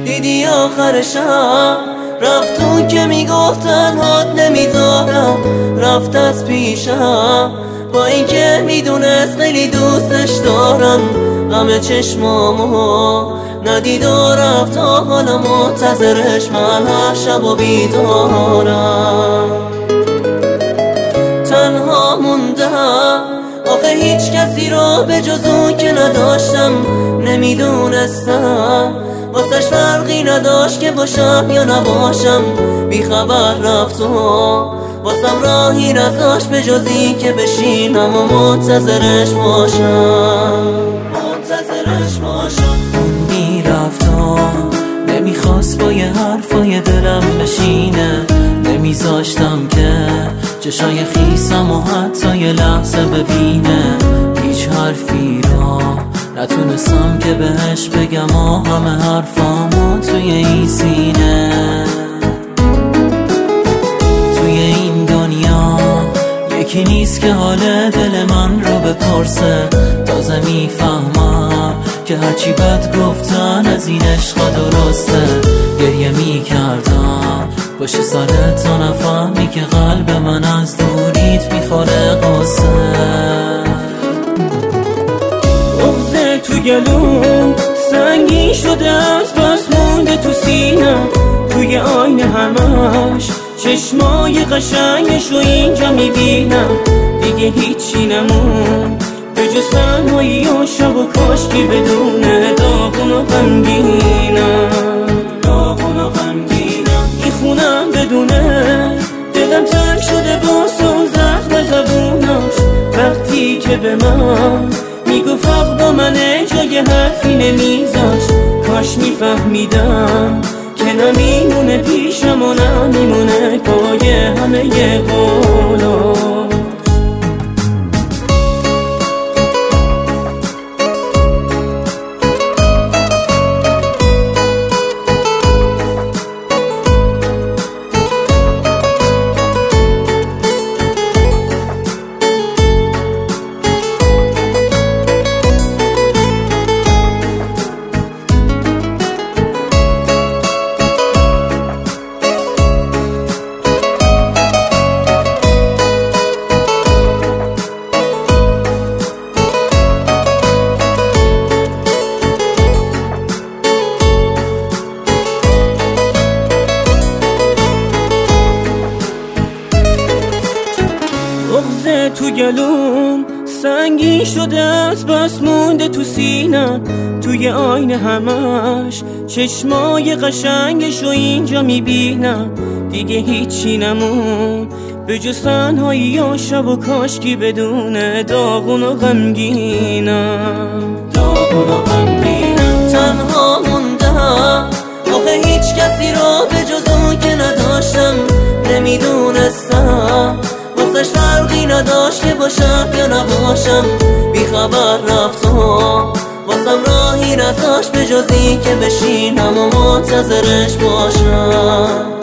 دیدی آخر شب رفت اون که میگفتن حد نمیذارم، رفت از پیشم با اینکه میدونست خیلی دوستش دارم. غم چشمامو ندید و رفت تا حالا منتظرش من هر شب و بیدارم. تنها موندم آخه هیچ کسی رو به جز اون که نداشتم. نمیدونستم واسش فرقی نداشت که باشم یا نباشم. بی خبر رفت و واسم راهی نذاشت به جز این که بشینم و منتظرش باشم. اون میرفت و نمیخواست با یه حرفای دلم بشینه. نمیذاشتم که چشای خیسم و حتی یه لحظه ببینه. هیچ حرفی را نتونستم که بهش بگم و همه حرفامو توی این سینه. توی این دنیا یکی نیست که حال دل من رو بپرسه. تازه میفهمم که هرچی بد گفتن از این عشقا درسته. گریه میکردم پشت سرت تا نفهمی که قلب من از دوریت میخوره قصه. بغض تو گلوم سنگین شده از بس مونده تو سینم. توی آینه همش چشمای قشنگش رو اینجا میبینم. دیگه هیچی نمون به جز تنهایی و شب و کاشکی بدونه داغون و غمگینم. میخونم بدونه دلم تنگ شده باز و زخم زبوناش. وقتی که به من میگفت حق با منه جای حرفی نمیذاش. کاش میفهمیدم که نمیمونه پیشم و نمیمونه پای همه قولاش. بغض تو گلوم سنگین شده از بس مونده تو سینم. توی آینه همش چشمای قشنگش رو اینجا میبینم. دیگه هیچی نمون به جز تنهایی و شب و کاشکی بدونه داغون و غمگینم. تنها موندم آخه هیچ کسی رو به جز اون که نداشتم. نمیدونستم واسش فرقی نداشت که باشم یا نباشم. بی خبر رفت و واسم راهی نذاشت به جز این که بشینم و منتظرش باشم.